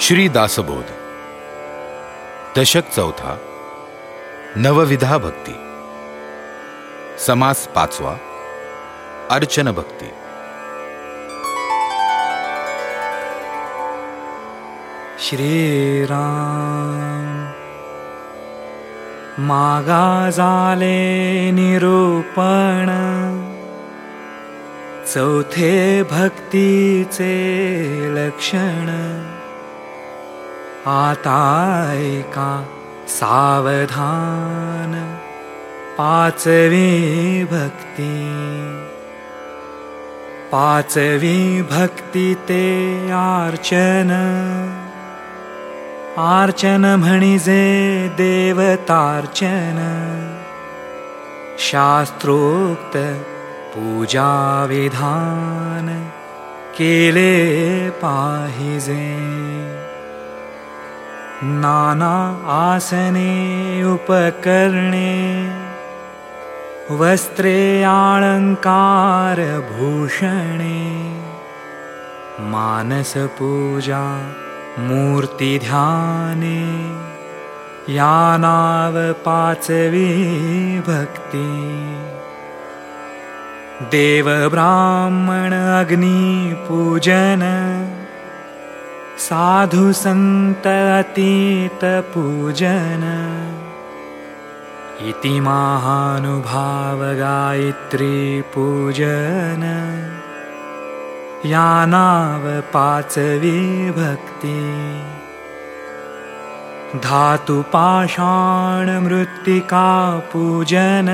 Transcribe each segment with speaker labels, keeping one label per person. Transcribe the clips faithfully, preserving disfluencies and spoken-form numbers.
Speaker 1: श्री दासबोध दशक चौथा नवविधा भक्ती समास पाचवा अर्चन भक्ती।
Speaker 2: श्रीराम मागा झाले निरूपण चौथे भक्तीचे लक्षण। आता ऐका सावधान पाचवी भक्ती। पाचवी भक्ती ते अर्चन। अर्चन म्हणजे देवतार्चन। शास्त्रोक्त पूजा विधान केले पाहिजे। नाना आसने उपकरणे वस्त्रे अलंकार भूषणे। मानस पूजा मूर्ति ध्याने या नाव पाचवी भक्ती। देव ब्राह्मण अग्नि पूजन साधु संत अतीत पूजन। इति महानुभाव गायत्री पूजन या नाव पाचवी भक्ती। धातु पाषाण मृत्तिका पूजन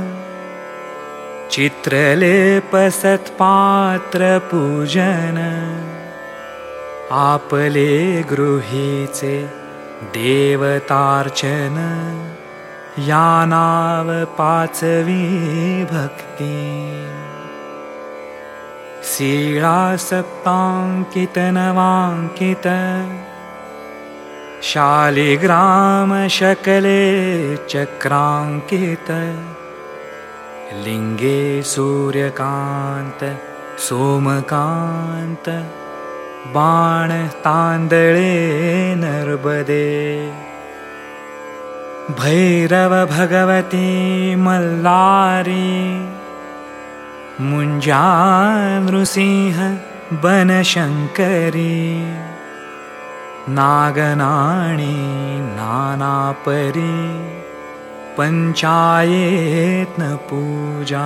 Speaker 2: चित्रलेप सत्पात्र पूजन। आपले गृहीचे देवतार्चन या नाव पाचवी भक्ती। शीळा सप्तांकित नवांकित शालिग्राम शकले चक्रांकित। लिंगे सूर्यकांत सोमकांत बाण तांदळे नर्मदे। भैरव भगवती मल्लारी मुंजा नृसिंह बनशंकरी। नागनाणी नानापरी पंचायतन पूजा।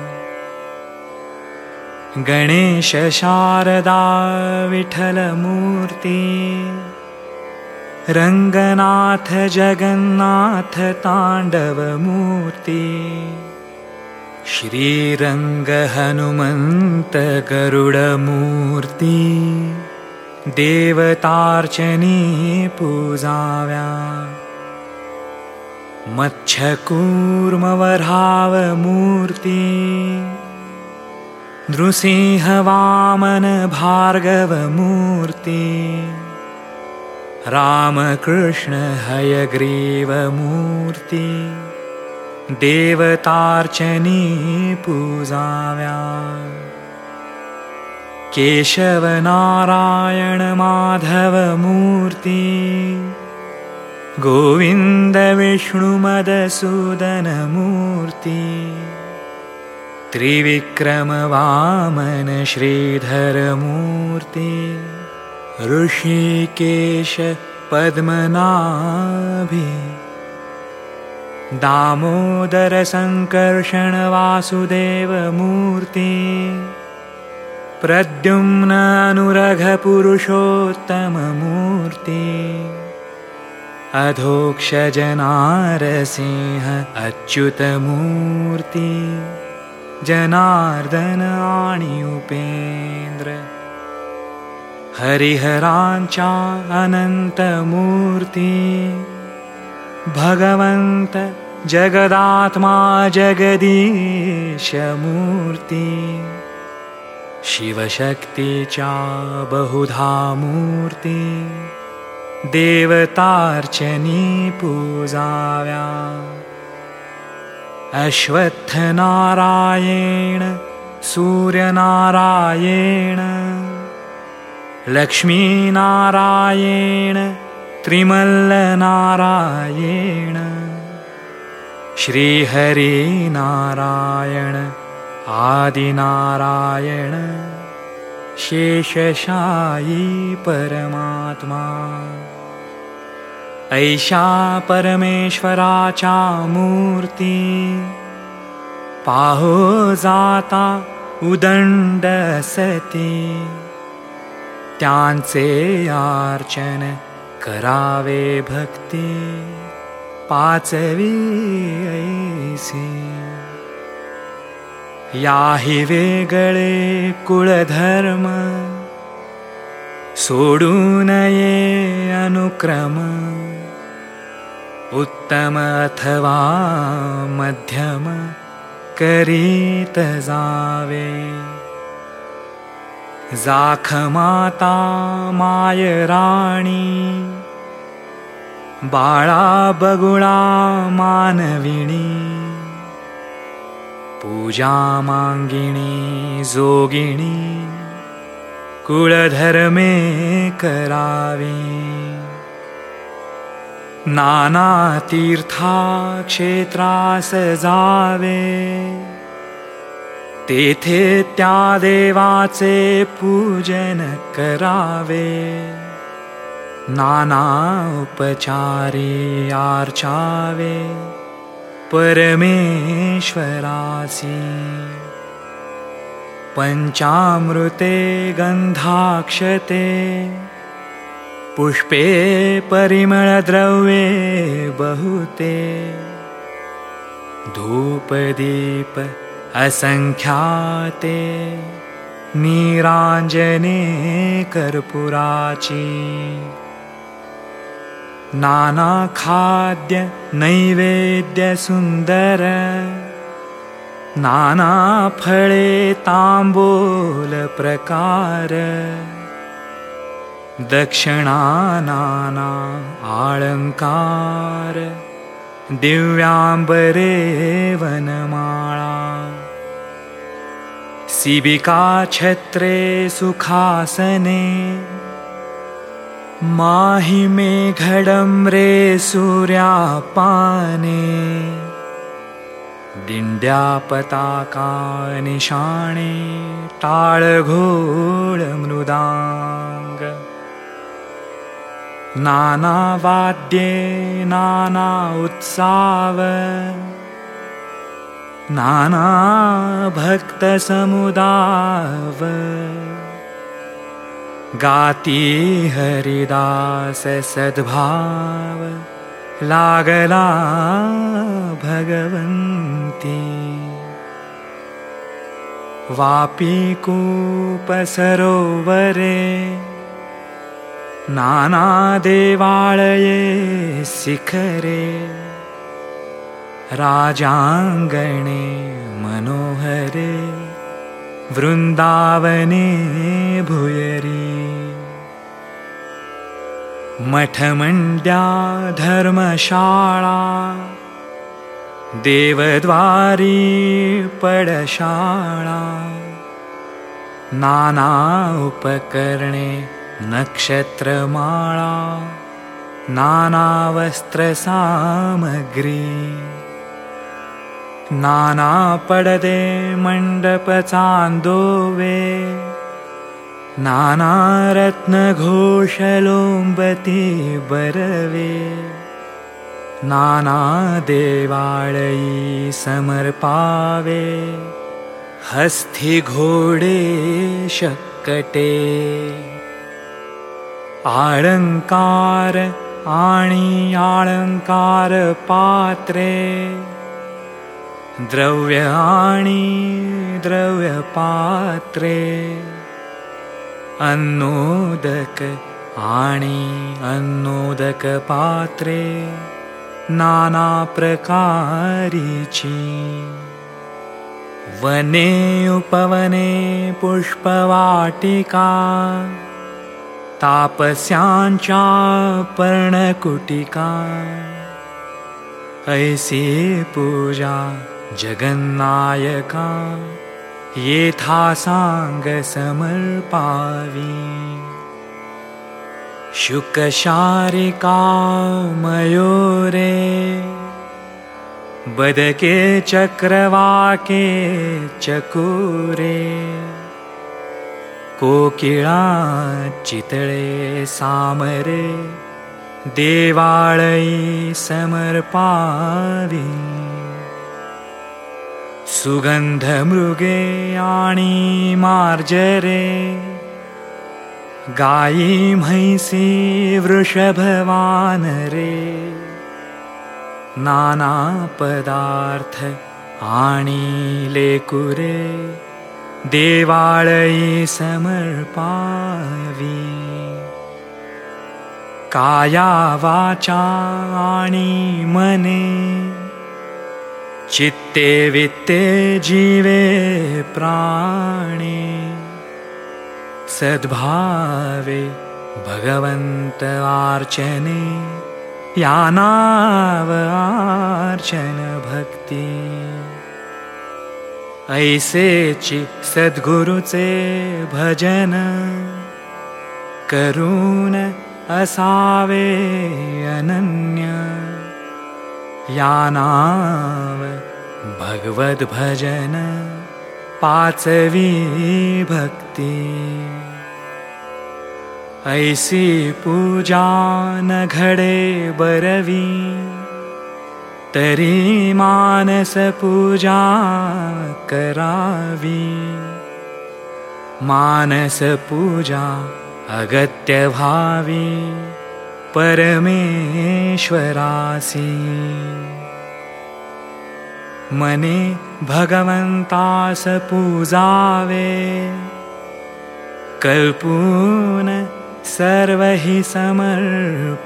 Speaker 2: गणेश शारदा विठ्ठल मूर्ती। रंगनाथ जगन्नाथ तांडव मूर्ती। श्रीरंग हनुमंत गरुड मूर्ती। देवतार्चनी पूजाव्या। मच्छकूर्म वराह मूर्ती। नृसिंह वामन भार्गव मूर्ती। रामकृष्ण हयग्रीव मूर्ती। देवतार्चनी पूजाव्या। केशव नारायण माधव मूर्ती। गोविंद विष्णु मधुसूदन मूर्ती। त्रिविक्रम वामन श्रीधर मूर्ति। ऋषिकेश पद्मनाभि। दामोदर संकर्षण वासुदेव मूर्ति। प्रद्युम्न अनुरघ पुरुषोत्तम मूर्ति। अधोक्षज नारसिंह अच्युत मूर्ति। जनार्दन आणि उपेंद्र। हरिहरांच्या अनंत मूर्ति। भगवंत जगदात्मा जगदीश मूर्ति। शिवशक्तीच्या बहुधा मूर्ति। देवतार्चनी पूजाव्या। अश्वत्थ नारायण सूर्यनारायण। लक्ष्मीनारायण त्रिमल्लनारायण श्रीहरिनारायण आदिनारायण शेषशायी परमात्मा ऐशा परमेश्वराचा मूर्ती पाहो जाता उदंड सती त्यांचे अर्चन करावे भक्ती पाचवी ऐसी याही वेगळे कुळधर्म सोडू नये अनुक्रम उत्तम अथवा मध्यम करीत जावे जाख माता माय राणी बाळा बगुळा मानविणी पूजा मांगिणी जोगिणी कुळधर्मे करावे नाना तीर्था क्षेत्रास जावे तेथे त्या देवाचे पूजन करावे नाना उपचारे आर्चावे परमेश्वरासी पंचामृते गंधाक्षते पुष्पे परिमळ द्रव्ये बहुते धूप दीप असंख्याते नीरांजने कर्पूराची नाना खाद्य नैवेद्य सुंदर नाना फळे तांबूल प्रकार दक्षिणा नाना आळंकार दिव्यांबरे वनमाळा शिबिका छत्रे सुखासने माहि मेघडम्रे सूर्यापाने दिंड्या पताका निशाणे टाळघोळ मृदांग नाना वाद्ये नाना उत्साव नाना भक्त समुदाव गाती हरिदास सद्भाव लागला भगवंती वापी कूप सरोवरे नाना देवालये शिखरे राजांगणे मनोहरे वृंदावने भूयरी मठमंड्या धर्मशाळा देवद्वारी पडशाळा नाना उपकरणे नक्षत्रमाळा नाना वस्त्र सामग्री नाना पडदे मंडप चांदोवे नाना रत्न घोषलोंबती बरवे नाना देवाळई समर्पावे हस्ती घोडे शकटे आळंकार आणि आळंकार पात्रे द्रव्य आणि द्रव्य पात्रे अन्नोदक आणि अन्नोदक पात्रे नाना प्रकारीची वने उपवने पुष्पवाटिका तापस्यांच्या पर्णकुटिका ऐसी पूजा जगन्नायका येथा सांग समर्पावी शुकशारिका मयूरे बदके चक्रवाके चकोरे कोकिळा चितळे सामरे देवाळई समर्पावी सुगंध मृगे आणि मार्जरे गायी म्हैसी वृषभ वानरे नाना पदार्थ आणि लेकुरे देवाळई समर्पावी काया वाचा आणि मने चित्ते वित्ते जीवे प्राणे सद्भावे भगवंत अर्चने या नाव अर्चन भक्ती ऐसेची सद्गुरुचे भजन करून असावे अनन्य या नाव भगवत भजन पाचवी भक्ती ऐसी पूजा न घडे बरवी तरी मानस पूजा करावी मानस पूजा अगत्य भावी परमेश्वरासी मने भगवंतास पूजावे कल्पून सर्व हि समर्पावे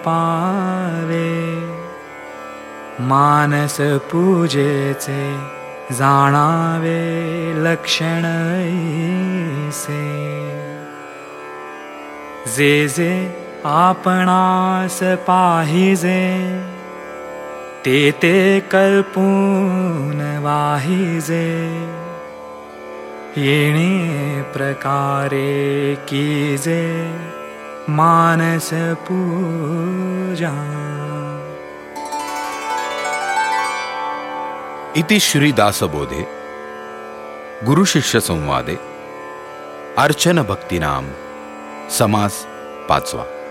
Speaker 2: मानस पूजेचे जाणावे लक्षण ऐसे जे जे आपणास पाहिजे ते ते कल्पून वाहिजे येणे प्रकारे कीजे मानस पूजा।
Speaker 1: इति श्री दासबोधे गुरु शिष्य संवादे अर्चन भक्तिनाम समास पाचवा।